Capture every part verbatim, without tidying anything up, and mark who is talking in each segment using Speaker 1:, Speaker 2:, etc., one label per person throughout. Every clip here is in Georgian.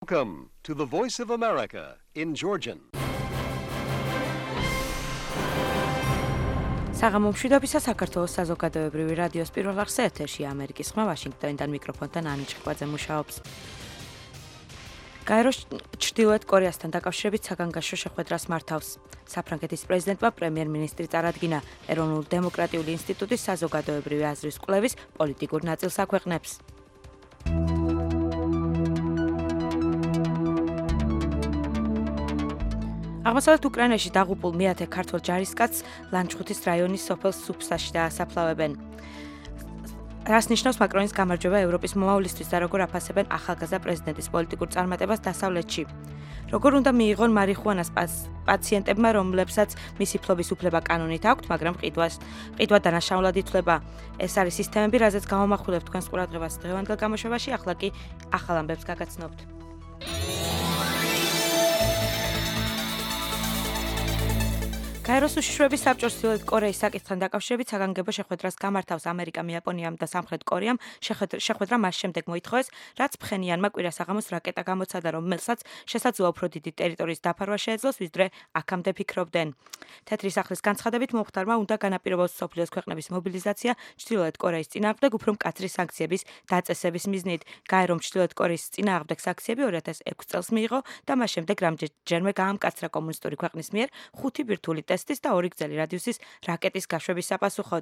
Speaker 1: Welcome to the Voice of America in Georgian.
Speaker 2: საღამო მშვიდობისა საქართველოს საზოგადოებრივი რადიოს პირველ არხზე ეთერშია ამერიკის ხმა ვაშინგტონიდან მიკროფონთან ანი ჭკვაძე მუშაობს. გაეროს ჩრდილოეთ კორეასთან დაკავშირებით საგანგაშო შეხვედრას მართავს. საფრანგეთის პრეზიდენტმა პრემიერ-მინისტრი წარადგინა ეროვნულ დემოკრატიული ინსტიტუტის საზოგადოებრივი აზრის კვლევის პოლიტიკურ ნაწილს აქვეყნებს. აღმოსავლეთ უკრაინაში დაღუპულ მეათე ქართველ ჯარისკაცს ლანჩხუთის რაიონის სოფელ სუფსაში დაასაფლავებენ. რას ნიშნავს მაკრონის გამარჯვება ევროპის მომავლისთვის და როგორ აფასებენ ახალგაზრდა პრეზიდენტის პოლიტიკურ წარმატებას დასავლეთში. როგორ უნდა მიიღონ მარიხუანას პაციენტებმა, რომლებსაც მისი ფლობის უფლება კანონით აქვთ, მაგრამ ყიდვას ყიდვა დანაშაულად ითვლება. ეს არის სისტემები, რაზეც გამომახვილებთ თქვენს ყურადღებას დღევანდელ გამოშვებაში, ახლა კი ახალ ამბებს გაგაცნობთ. გაეროს უშიშროების საბჭოს ჩრდილოეთ კორეის საკითხთან დაკავშირებით საგანგებო შეხვედრას გამართავს ამერიკამ, იაპონიამ და სამხრეთ კორეამ. შეხვედრა მას შემდეგ მოითხოვეს, რაც ფხენიანმა კვირა საღამოს რაკეტა გამოცადა, რომელსაც შესაძლოა უფრო დიდი ტერიტორიის დაფარვა შეეძლოს, ვიდრე აქამდე ფიქრობდნენ. თეთრი სახლის განცხადებით მომხდარმა უნდა განაპირობოს მსოფლიოს ქვეყნების მობილიზაცია ჩრდილოეთ კორეის წინააღმდეგ უფრო მკაცრი სანქციების დაწესების მიზნით. გაერომ ჩრდილოეთ კორეის წინააღმდეგ სანქციები ორი ათას ექვსი წელს მიიღო და მას შემდეგ რამდენჯერმე გაამკაცრა კომუნისტური ქვეყნის მიერ ხუთი ბირთვული ტესტის და ორი გრძელი რადიუსის რაკეტის გაშვების საპასუხოდ.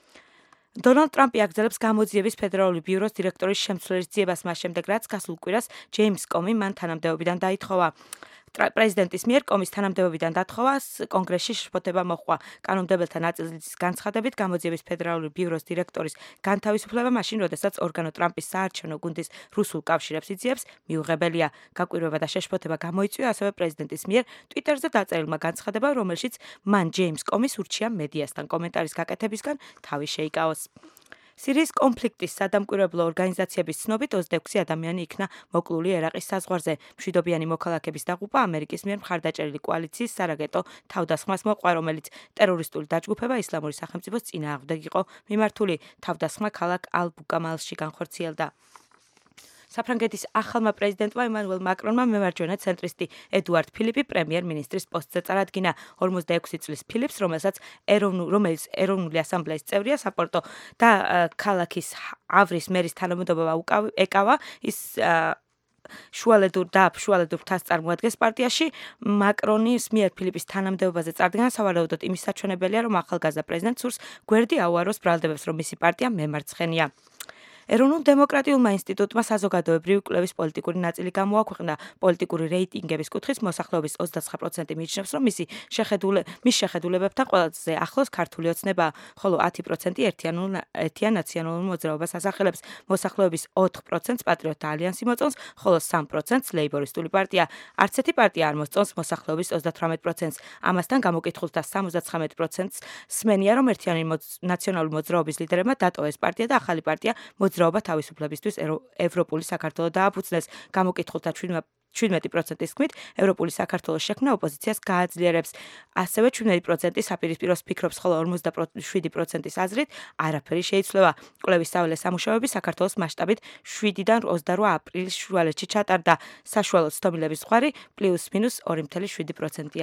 Speaker 2: დონალდ ტრამპი აგრძელებს გამოძიების ფედერალური ბიუროს დირექტორის შემცვლელის ძიებას მას შემდეგ, რაც გასულ კვირას ჯეიმს კომი მან თანამდებობიდან დაითხოვა. პრეზიდენტის მიერ კომის თანამდებობიდან დათხოვას კონგრესში შფოთება მოჰყვა. კანონმდებელთა ნაწილის განცხადებით, გამოძიების ფედერალური ბიუროს დირექტორის განთავისუფლება მაშინ, როდესაც ორგანო ტრამპის საარჩევნო გუნდის რუსულ კავშირებს იძიებს, მიუღებელია. გაკვირვება და შეშფოთება გამოიწვია ასევე პრეზიდენტის მიერ ტვიტერზე დაწერილმა განცხადებამ, რომელშიც მან ჯეიმს კომის ურჩია მედიასთან კომენტარის გაკეთებისგან თავი შეიკავოს. სირიის კონფლიქტის სადამკვირვებლო ორგანიზაციების ცნობით ოცდაექვსი ადამიანი იქნა მოკლული ერაყის საზღვარზე. მშვიდობიანი მოქალაქების დაღუპვა ამერიკის მიერ მხარდაჭერილი კოალიციის სარაგეტო თავდასხმას მოყვა, რომელიც ტერორისტული დაჯგუფება ისლამური სახელმწიფოს წინააღმდეგ იყო მიმართული. თავდასხმა ქალაქ ალ-ბუკამალში განხორციელდა. საფრანგეთის ახალმა პრეზიდენტმა ემანუელ მაკრონმა მემარჯვენე ცენტრისტი ედუარდ ფილიპი პრემიერ-მინისტრის პოსტზე წარადგინა. ორმოცდაექვსი წლის ფილიპს, რომელსაც რომელიც ეროვნული ასამბლეის წევრია, საპორტო და ქალაქის ავრის მერის თანამდებობა ეკავა, ის შუალედურ და შუალედურ ფრთას წარმოადგენს პარტიაში. მაკრონის მიერ ფილიპის თანამდებობაზე წარდგენა სავარაუდოდ იმის საჩვენებელია, რომ ახალგაზრდა პრეზიდენტს სურს გვერდი აუაროს ბრალდებებს, რომ მისი პარტია მემარცხენია. ეროვნულ დემოკრატიულმა ინსტიტუტმა საზოგადოებრივი კვლევის პოლიტიკური ნაწილი გამოაქვეყნა. პოლიტიკური რეიტინგების კუთხით მოსახლეობის ოცდაცხრა პროცენტი მიიჩნევს, რომ მისი შეხედულე მის შეხედულებებთან ყველაზე ახლოს ქართული ოცნებაა, ხოლო ათი პროცენტი ერთიან ნაციონალურ მოძრაობას ასახელებს. მოსახლეობის ოთხ პროცენტს პატრიოტთა ალიანსი მოწონს, ხოლო სამ პროცენტს ლეიბორისტული პარტია. არც ერთი პარტია არ მოსწონს მოსახლეობის ოცდათვრამეტ პროცენტს. ამასთან გამოკითხულთა სამოცდაცხრამეტ პროცენტს სმენია, რომ ერთიანი ნაციონალური მოძრაობის ლიდერებმა დატოვეს პარტია და ახალი პარტია მოძრაობა თავისუფლებისთვის ევროპული საქართველოს დააფუძნეს. გამოკითხულთა შვიდმეტი პროცენტის თქმით, ევროპული საქართველოს შექმნა ოპოზიციას გააძლიერებს. ასევე შვიდმეტი პროცენტი საპირისპიროს ფიქრობს, ხოლო ორმოცდაშვიდი პროცენტის აზრით არაფერი შეიცვლება. კვლევის საველე სამუშაოები საქართველოს მასშტაბით შვიდიდან ოცდარვა აპრილის შუალედში ჩატარდა. საშუალო ცდომილების ზღვარი პლუს მინუს ორი კoma შვიდი პროცენტია.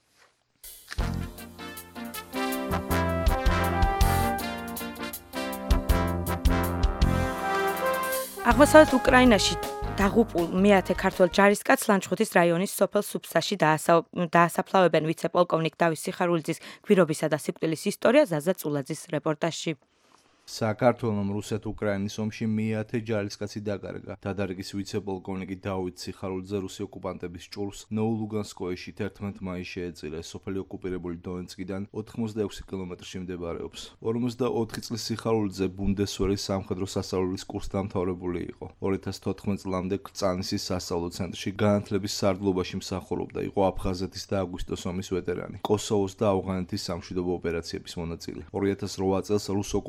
Speaker 2: აღმოსავლეთ უკრაინაში დაღუპულ მეათე ქართველ ჯარისკაცს ლანჩხუთის რაიონის სოფელ სუფსაში დაასაფლავებენ. ვიცე-პოლკოვნიკ დავით სიხარულიძის გვირობისა და სიკვდილის ისტორია ზაზა წულაძის რეპორტაჟში.
Speaker 3: საქართველოს რუსეთ-უკრაინის ომში მეათე ჯარისკაცი დაკარგა. დადარგის ვიცე-პოლკოვნიკი დავით სიხარულიძე რუსი ოკუპანტების ჭურვს ნოულუგანსკოეში თერთმეტ მაისს შეეწირა. სოფელი ოკუპირებული დონეცკიდან ოთხმოცდაექვსი კილომეტრში მდებარეობს. ორმოცდაოთხი წლის სიხარულიძე ბუნდესვერის სამხედრო სასწავლებლის კურსს დამთავრებული იყო. ორი ათას თოთხმეტ წლამდე კრწანისის სასწავლო ცენტრში განათლების სარდლობაში მსახურობდა. იყო აფხაზეთის და აგვისტოს ომის ვეტერანი. კოსოვოს და ავღანეთის სამშვიდობო ოპერაციების მონაწილე. ორი ათას რვა წელს რუს ოკუპანტებთან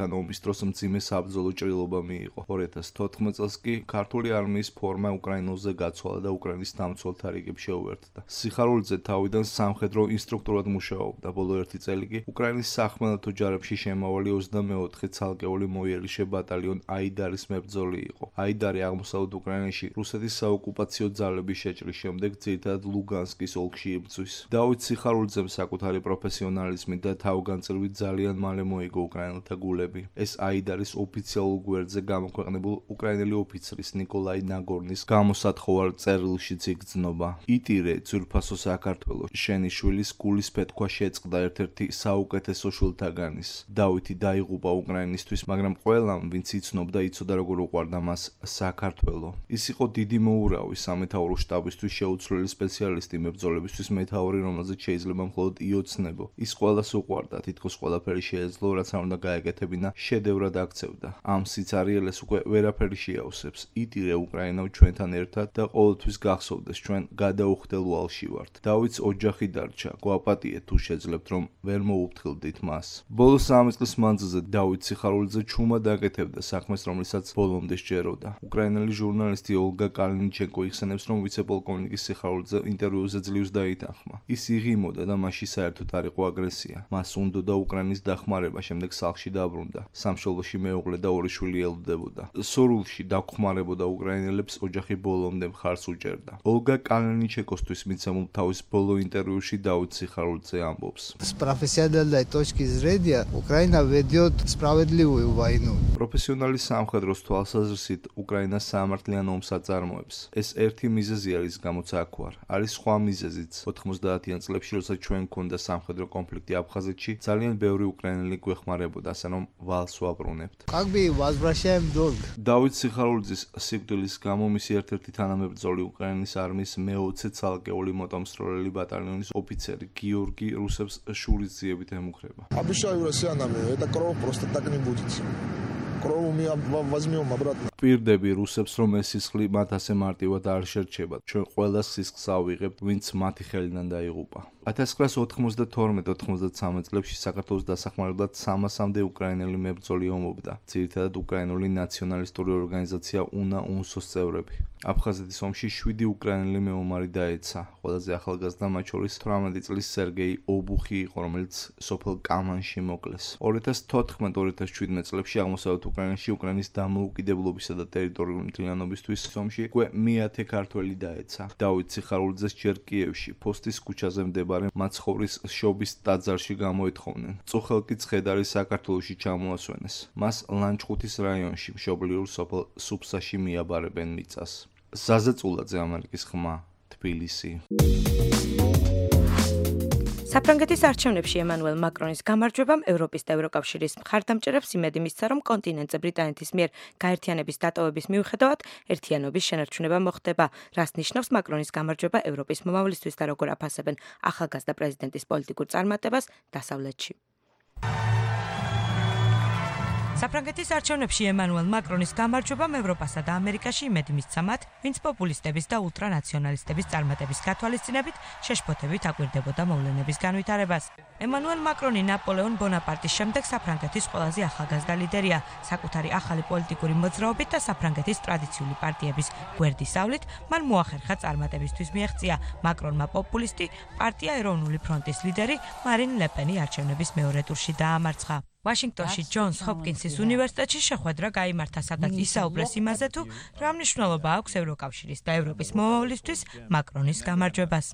Speaker 3: ომთან ომის დროს მძიმე საბრძოლო ჭრილობა მიიღო. ორი ათას თოთხმეტ წელს კი ქართული არმიის ფორმა უკრაინულზე გაცვალა და უკრაინის დამცველთა რიგებში შეუერთდა. სიხარულიძე თავიდან სამხედრო ინსტრუქტორად მუშაობდა. ბოლო ერთი წელი კი უკრაინის სახმელეთო ჯარებში შემავალი ოცდამეოთხე ცალკეული მოიერიში ბატალიონ აიდარის მებრძოლი იყო. აიდარი აღმოსავლეთ უკრაინაში რუსეთის საოკუპაციო ძალების შეჭრის შემდეგ ძირითადად ლუგანსკის ოლქში იბრძვის. დავით სიხარულიძემ საკუთარი პროფესიონალიზმი და თავგანწირვით ძალიან მალე მოიგო უკრაინელთა გულები. ეს აიდარის ოფიციალურ გვერდზე გამოქვეყნებულ უკრაინელი ოფიცრის ნიკოლაი ნაგორნის გამოსათხოვარ წერილშიც იგრძნობა. იტირე ძვირფასო საქართველო, შენი შვილის გულის ფეთქვა შეწყდა ერთ-ერთი საუკეთესო შვილთაგანის. დავითი დაიღუპა უკრაინისთვის, მაგრამ ყველამ, ვინც იცნობდა, იცოდა როგორ უყვარდა მას საქართველო. ის იყო დიდი მოურავი სამეთაურო შტაბისთვის შეუცვლელი სპეციალისტი მებრძოლებისთვის მეთაური, რომელზეც შეიძლება მხოლოდ იოცნებო. ის ყველას უყვარდა, თითქოს ყველაფერი შეეძლო, რაც არ უნდა გაეკეთებინა, შედევრად აქცევდა. ამ სიცარიელეს უკვე ვერაფერი შეავსებს. იტირე უკრაინა ჩვენთან ერთად და ყოველთვის გახსოვდეს, ჩვენ გადაუხდელ ვალში ვართ. დავითს ოჯახი დარჩა, გვაპატიეთ თუ შეძლებთ, რომ ვერ მოუფრთხილდით მას. ბოლო სამი წლის მანძილზე დავით სიხარულიძე ჩუმად აკეთებდა საქმეს, რომლითაც ბოლომდე სჯეროდა. უკრაინელი ჟურნალისტი ოლგა კალინიჩენკო იხსენებს, რომ ვიცე-პოლკოვნიკის სიხარულიძე ინტერვიუზე ძლივს დაითანხმა. ის იღიმოდა და მასში საერთოდ არ იყო აგრესია. მას უნდოდა უკრაინის დახმარება, შემდეგ სახლში დაბრუნდა. სამშობლოში მეუღლე და ორი შვილი ელოდებოდა. სურვილში დაგხმარებოდა უკრაინელებს, ოჯახი боломდე მხარს უჭერდა. ოლგა კალინიჩენკოსთვის მიცემულ თავის ბოლო ინტერვიუში დავით სიხარულიძე ამბობს.
Speaker 4: С профессиональной точки зрения Украина ведет справедливую войну.
Speaker 3: პროფესიონალი სამხედროს თვალსაზრისით უკრაინა სამართლიან ომს აწარმოებს. ეს ერთი მიზეზია, რის გამოც აქ ვარ. არის სხვა მიზეზიც. ოთხმოცდაათიან წლებში, როდესაც ჩვენ გქონდა სამხედრო კონფლიქტი აფხაზეთში, ძალიან ბევრი უკრაინელი გვეხმარებოდა, ასე რომ ვალს ვაბრუნებთ.
Speaker 4: Как бы возвращаем долг.
Speaker 3: დავით სიხარულიძის სიკვდილის გამო მისი ერთ-ერთი თანამებრძოლი უკრაინის არმიის მეოცე ცალკეული მოტომსროლელი ბატალიონის ოფიცერი გიორგი რუსებს შურისძიებით ემუქრება.
Speaker 5: Обещаю россиянам, эта кровь просто так не будет. Кровь мы возьмем обратно.
Speaker 3: პირდები რუსებს, რომ ეს სისხლი მათ ასე მარტივად არ შერჩებათ. ჩვენ ყველა სისხლს ავიღებთ, ვინც მათი ხელიდან დაიღუპა. ათას ცხრაასი ოთხმოცდათორმეტ ოთხმოცდათსამეტ წლებში საქართველოს დასახმარებლად სამასამდე უკრაინელი მებრძოლი ომობდა. ძირითადად უკრაინული ნაციონალისტური ორგანიზაცია უნა უნსოს წევრები. აფხაზეთის ომში შვიდი უკრაინელი მეომარი დაეცა. ყველაზე ახალგაზრდა მათ შორის თვრამეტი წლის სერგეი ობუხი იყო, რომელიც სოფელ კამანში მოკლეს. ორი ათას თოთხმეტ ორი ათას შვიდმეტ წლებში აღმოსავლეთ უკრაინაში უკრაინის დამოუკიდებლობისა და ტერიტორიული მთლიანობისთვის ომში უკვე მეათე ქართველი დაეცა. დავით სიხარულიძეს ჯერ კიევში, ფოსტის ქუჩაზე მდებარე მაცხოვრის შობის ტაძარში გამოეთხოვნენ. წუხელკი ცხედარი საქართველოში ჩამოასვენეს. მას ლანჩხუთის რაიონში, მშობლიურ სოფელ სუფსაში მიაბარებენ მიწას. ზაზეწულაძე, ამერიკის ხმა, თბილისი.
Speaker 2: საფრანგეთის არჩევნებში ემანუელ მაკრონის გამარჯვებამ ევროპის და ევროკავშირის მხარდამჭერებს იმედი მისცა, რომ კონტინენტზე ბრიტანეთის მიერ გაერთიანების დატოვების მიუხედავად ერთიანობის შენარჩუნება მოხდება, რას ნიშნავს მაკრონის გამარჯვება ევროპის მომავლისთვის და როგორ აფასებენ ახალგაზრდა პრეზიდენტის პოლიტიკურ წარმატებას დასავლეთში. საფრანგეთის არჩევნებში ემანუელ მაკრონის გამარჯვებამ ევროპასა და ამერიკაში იმედი მისცა მათ, ვინც პოპულისტების და ულტრანაციონალისტების წარმატების გათვალისწინებით შეშფოთებით აკვირდებოდა მოვლენების განვითარებას. ემანუელ მაკრონი ნაპოლეონ ბონაპარტის შემდეგ საფრანგეთის ყველაზე ახალგაზრდა ლიდერია, საკუთარი ახალი პოლიტიკური მოძრაობით და საფრანგეთის ტრადიციული პარტიების გვერდისავლით, მან მოახერხა წარმატებისთვის მიაღწია მაკრონმა პოპულისტი პარტია ეროვნული ფრონტის ლიდერი მარინ ლეპენი არჩევნების მეორე ტურში დაამარცხა. ვაშინგტონში ჯონს ჰოპკინსის უნივერსიტეტში შეხვედრა გაიმართა, სადაც ისაუბრეს იმაზე, თუ რა მნიშვნელობა აქვს ევროკავშირის და ევროპის მომავლისთვის მაკრონის გამარჯვებას.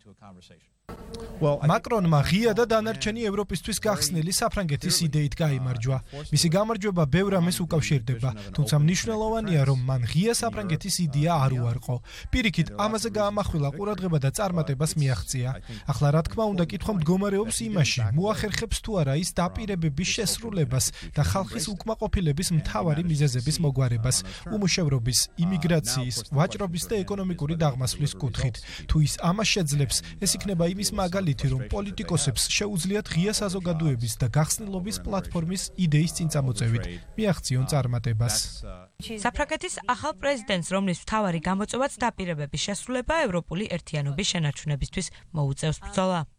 Speaker 6: მაკრონმა ღია და დანარჩენი ევროპისთვის გახსნილი საფრანგეთის იდეით გაიმარჯვა. მისი გამარჯვება ბევრ ამას უკავშირდება, თუმცა მნიშვნელოვანია, რომ მან ღია საფრანგეთის იდეა არ უარყო. პირიქით, ამაზე გაამახვილა ყურადღება და წარმატებას მიაღწია. ახლა რა თქმა უნდა, კითხვა მდგომარეობს იმაში, მოახერხებს თუ არა ის დაპირებების შესრულებას და ხალხის უკმაყოფილების მთავარი მიზეზების მოგვარებას, უმუშევრობის, იმიგრაციის, ვაჭრობის და ეკონომიკური დაღმასვლის კუთხით. თუ ის ამას შეძლებს, ეს იქნება იმის მაგალითი, რომ პოლიტიკოსებს შეუძლიათ ღია საზოგადოების და გახსნილობის პლატფორმის იდეის წინ წამოწევით მიაღწიონ წარმატებას.
Speaker 2: საფრანგეთის ახალ პრეზიდენტს, რომლის მთავარი გამოწვევაც დაპირებების შესრულება ევროპული ერთიანობის შენარჩუნებისთვის მოუწევს ბრძოლა.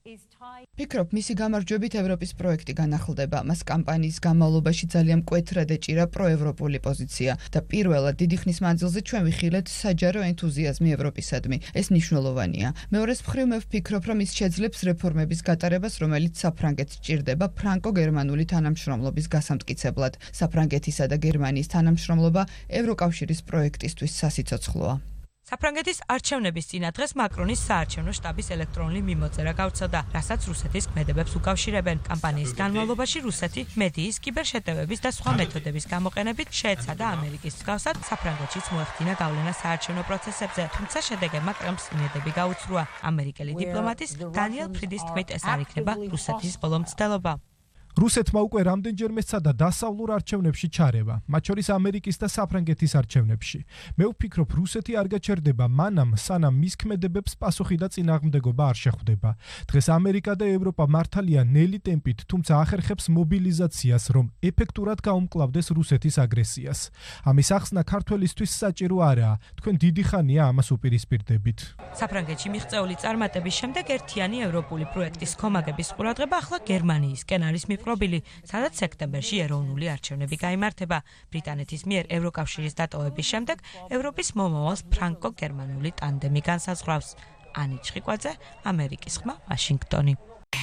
Speaker 7: ფიქრობ, მისი გამარჯვებით ევროპის პროექტი განახლდება. მას კამპანიის განმავლობაში ძალიან მკვეთრად ეჭირა პროევროპული პოზიცია და პირველად დიდი ხნის მანძილზე ჩვენ ვიხილეთ საჯარო ენთუზიაზმი ევროპისადმი. ეს მნიშვნელოვანია. მეორეს მხრივ მე ვფიქრობ, რომ ის შეძლებს რეფორმების გატარებას, რომელიც საფრანგეთს სჭირდება ფრანკო-გერმანული თანამშრომლობის გასამტკიცებლად. საფრანგეთისა და გერმანიის თანამშრომლობა ევროკავშირის პროექტისთვის სასიცოცხლოა.
Speaker 2: საფრანგეთის არჩევნების წინა დღეს მაკრონის საარჩევნო შტაბის ელექტრონული მიმოწერა გავრცელდა, რასაც რუსეთის ქმედებებს უკავშირებენ. კამპანიის განმავლობაში რუსეთი მედიის, კიბერშეტევების და სხვა მეთოდების გამოყენებით შეეცადა ამერიკის მსგავსად საფრანგეთშიც მოეხდინა გავლენა საარჩევნო პროცესებზე, თუმცა შედეგებმა კრემლს იმედები გაუცრუა. ამერიკელი დიპლომატის დანიელ ფრიდის თქმით, ეს არ იქნება რუსეთის ბოლო მცდელობა.
Speaker 6: რუსეთმა უკვე რამდენჯერმე სცადა დასავლურ არჩევნებში ჩარევა, მათ შორის ამერიკის და საფრანგეთის არჩევნებში. მე ვფიქრობ, რუსეთი არ გაჩერდება მანამ, სანამ მის ქმედებებს პასუხი და წინააღმდეგობა არ შეხვდება. დღეს ამერიკა და ევროპა მართალია ნელი ტემპით, თუმცა ახერხებს მობილიზაციას, რომ ეფექტურად გაუმკლავდეს რუსეთის აგრესიას. ამის ახსნა ქართველისთვის საჭირო არაა, თქვენ დიდი ხანია ამას უპირისპირდებით.
Speaker 2: საფრანგეთში მიღწეული წარმატების შემდეგ ერთიანი ევროპული პროექტის ხომაგების ყურადღება ახლა გერმანიისკენ არის მიპყრობილი, სადაც სექტემბერში ეროვნული არჩევნები გაიმართება. ბრიტანეთის მიერ ევროკავშირის დატოვების შემდეგ ევროპის მომავალს ფრანკო-გერმანული ტანდემი განსაზღვრავს. ანი ჩხიკვაძე, ამერიკის ხმა, ვაშინგტონი.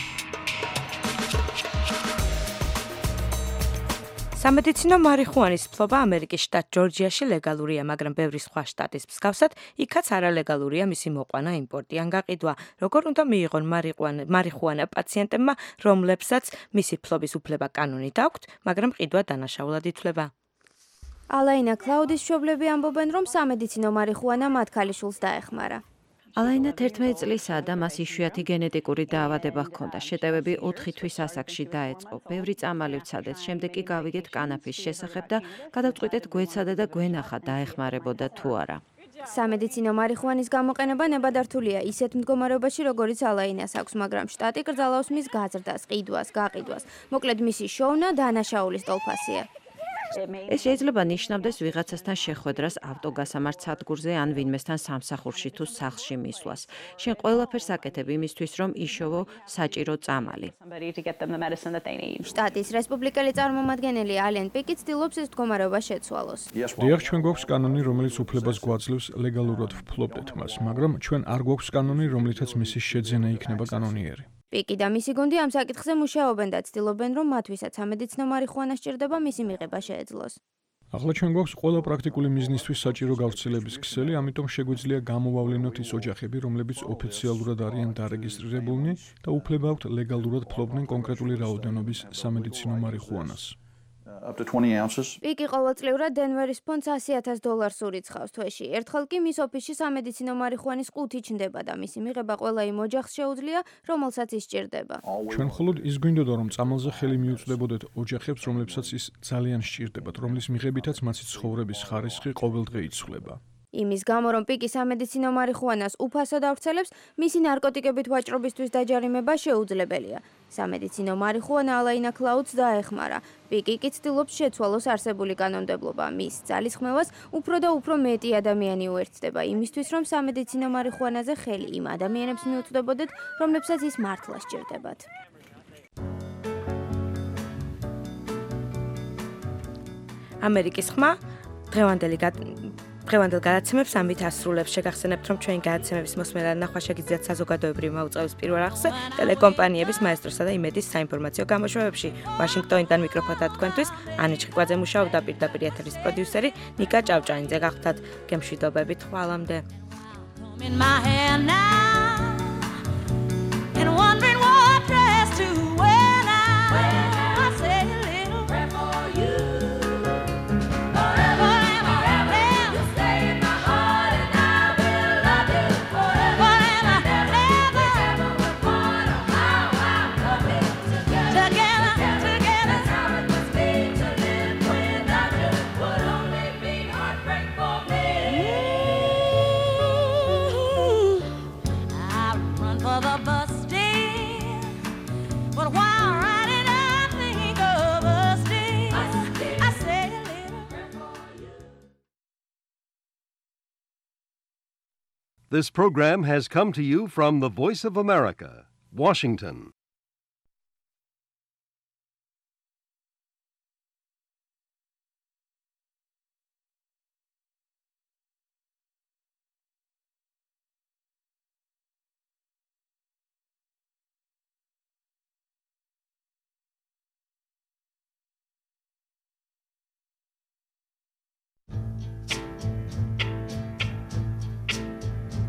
Speaker 2: სამედიცინო მარიხუანის ფლობა ამერიკის შტატ ჯორჯიაში ლეგალურია, მაგრამ ბევრი სხვა შტატის მსგავსად, იქაც არალეგალურია მისი მოყვანა, იმპორტი ან გაყიდვა. როგორ უნდა მიიღონ მარიხუანა პაციენტებმა, რომლებსაც მისი ფლობის უფლება კანონით აქვთ, მაგრამ ყიდვა დანაშაულად ითვლება.
Speaker 8: ალაინა კლაუდის მშობლები ამბობენ, რომ სამედიცინო მარიხუანა მათ ქალიშვილს დაეხმარა.
Speaker 9: ალაინა თერთმეტი წლისაა და მას იშვიათი გენეტიკური დაავადება ჰქონდა. შეტევები ოთხი თვის ასაკში დაეწყო. ბევრი წამალი ვცადეთ, შემდეგ კი გავიგეთ კანაფის შესახებ და გადავწყვიტეთ გვეცადა და გვენახა დაეხმარებოდა თუ არა.
Speaker 8: სამედიცინო მარიხუანის გამოყენება ნებადართულია ისეთ მდგომარეობაში, როგორიც ალაინას აქვს, მაგრამ შტატი კრძალავს მის გაზრდას, ყიდვას, გაყიდვას. მოკლედ მისი შოვნა დანაშაულის ტოლფასია.
Speaker 9: ეს შეიძლება ნიშნავდეს ვიღაცასთან შეხვედრას ავტოგასამართ სადგურზე ან ვინმესთან სამსახურში თუ სახლში მისვლას. შენ ყველაფერს აკეთებ იმისთვის, რომ იშოვო საჭირო წამალი.
Speaker 8: შტატის რესპუბლიკელი წარმომადგენელი ალენ პიკი ცდილობს ეს მდგომარეობა შეცვალოს.
Speaker 10: დიახ, ჩვენ გვაქვს კანონი, რომელიც უფლებას გვაძლევს ლეგალურად ვფლობდეთ მას, მაგრამ ჩვენ არ გვაქვს კანონი, რომლითაც მისი შეძენა იქნება კანონიერი.
Speaker 8: პიკი და მისი გუნდი ამ საკითხზე მუშაობენ და ცდილობენ, რომ მათვისაც სამედიცინო მარიხუანა სჭირდება, მისი მიღება შეეძლოს.
Speaker 10: ახლა ჩვენ გვაქვს ყველა პრაქტიკული მიზნისთვის საჭირო გავრცელების ქსელი, ამიტომ შეგვიძლია გამოვავლინოთ ის ოჯახები, რომლებიც ოფიციალურად არიან დარეგისტრირებულნი და უფლება აქვთ ლეგალურად ფლობდნენ კონკრეტული რაოდენობის სამედიცინო მარიხუანას.
Speaker 8: პიკი ყოველწლიურად დენვერის ფონდს ასი ათას დოლარს ურიცხავს თვეში. ერთხელ კი მის ოფისში სამედიცინო მარიხუანის ყუთი ჩნდება და მისი მიღება ყველა იმ ოჯახს შეუძლია, რომელსაც ის სჭირდება.
Speaker 10: ჩვენ მხოლოდ ის გვინდოდა, რომ წამალზე ხელი მიუწვდებოდეთ ოჯახებს, რომლებსაც ის ძალიან სჭირდებათ, რომლის მიღებითაც მათი ცხოვრების ხარისხი ყოველდღე იცვლება.
Speaker 8: იმის გამო, რომ პიკი სამედიცინო მარიხუანას უფასოდ ავრცელებს, მისი ნარკოტიკებით ვაჭრობისთვის დაჯარიმება შეუძლებელია. სამედიცინო მარიხუანა ალაინა კლაუდს დაეხმარა. პიკი კი ცდილობს შეცვალოს არსებული კანონმდებლობა. მის ძალისხმევას უფრო და უფრო მეტი ადამიანი უერთდება იმისთვის, რომ სამედიცინო მარიხუანაზე ხელი იმ ადამიანებს მიუწვდებოდეთ, რომლებსაც ის მართლა სჭირდებათ.
Speaker 2: ამერიკის ხმა დღევანდელი დღევანდელ გადაცემებს ამით ასრულებს. შეგახსენებთ, რომ ჩვენი გადაცემების მოსმენა ნახვა შეგიძლიათ საზოგადოებრივი მოუწევის პირველ არხზე, ტელეკომპანიების მაესტროსა და იმედის საინფორმაციო გამოშვებებში. ვაშინგტონიდან მიკროფონთან თქვენთვის ანი ჩხიკვაძე მუშაობდა, პირდაპირ ეთერის პროდიუსერი ნიკა ჭავჭანიძე გახდათ. გემშვიდობებით, ხვალამდე.
Speaker 1: This program has come to you from the Voice of America, Washington.